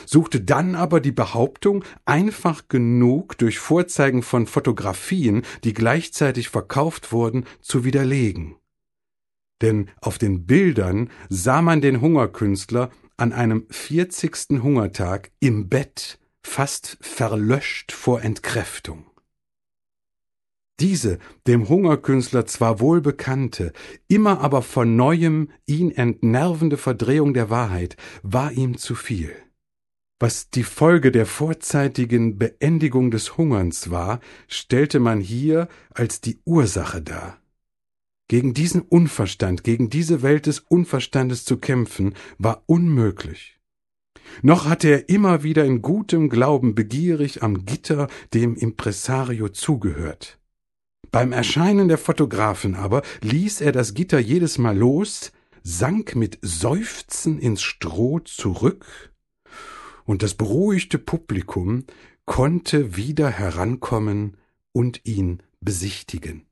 suchte dann aber die Behauptung einfach genug durch Vorzeigen von Fotografien, die gleichzeitig verkauft wurden, zu widerlegen. Denn auf den Bildern sah man den Hungerkünstler an einem 40. Hungertag im Bett, fast verlöscht vor Entkräftung. Diese dem Hungerkünstler zwar wohlbekannte, immer aber von neuem ihn entnervende Verdrehung der Wahrheit war ihm zu viel. Was die Folge der vorzeitigen Beendigung des Hungerns war, stellte man hier als die Ursache dar. Gegen diesen Unverstand, gegen diese Welt des Unverstandes zu kämpfen, war unmöglich. Noch hatte er immer wieder in gutem Glauben begierig am Gitter dem Impresario zugehört. Beim Erscheinen der Fotografen aber ließ er das Gitter jedes Mal los, sank mit Seufzen ins Stroh zurück, und das beruhigte Publikum konnte wieder herankommen und ihn besichtigen.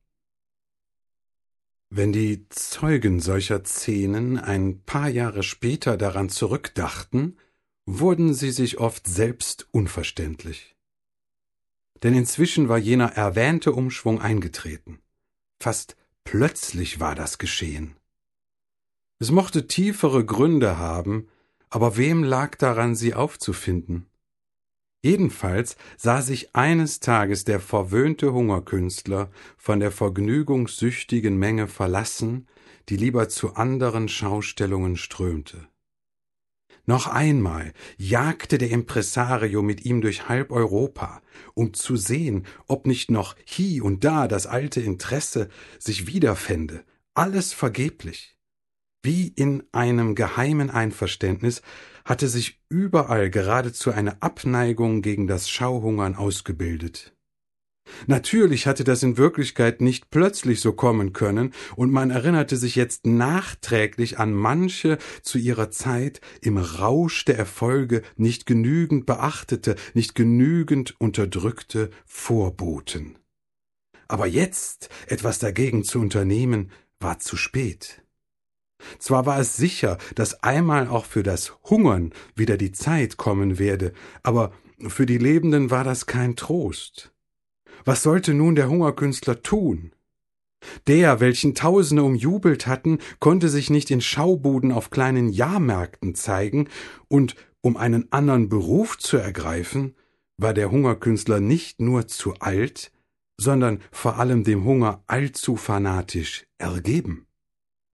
Wenn die Zeugen solcher Szenen ein paar Jahre später daran zurückdachten, wurden sie sich oft selbst unverständlich. Denn inzwischen war jener erwähnte Umschwung eingetreten. Fast plötzlich war das geschehen. Es mochte tiefere Gründe haben, aber wem lag daran, sie aufzufinden? Jedenfalls sah sich eines Tages der verwöhnte Hungerkünstler von der vergnügungssüchtigen Menge verlassen, die lieber zu anderen Schaustellungen strömte. Noch einmal jagte der Impresario mit ihm durch halb Europa, um zu sehen, ob nicht noch hie und da das alte Interesse sich wiederfände, alles vergeblich. Wie in einem geheimen Einverständnis hatte sich überall geradezu eine Abneigung gegen das Schauhungern ausgebildet. Natürlich hatte das in Wirklichkeit nicht plötzlich so kommen können, und man erinnerte sich jetzt nachträglich an manche zu ihrer Zeit im Rausch der Erfolge nicht genügend beachtete, nicht genügend unterdrückte Vorboten. Aber jetzt etwas dagegen zu unternehmen, war zu spät. Zwar war es sicher, dass einmal auch für das Hungern wieder die Zeit kommen werde, aber für die Lebenden war das kein Trost. Was sollte nun der Hungerkünstler tun? Der, welchen Tausende umjubelt hatten, konnte sich nicht in Schaubuden auf kleinen Jahrmärkten zeigen, und um einen anderen Beruf zu ergreifen, war der Hungerkünstler nicht nur zu alt, sondern vor allem dem Hunger allzu fanatisch ergeben.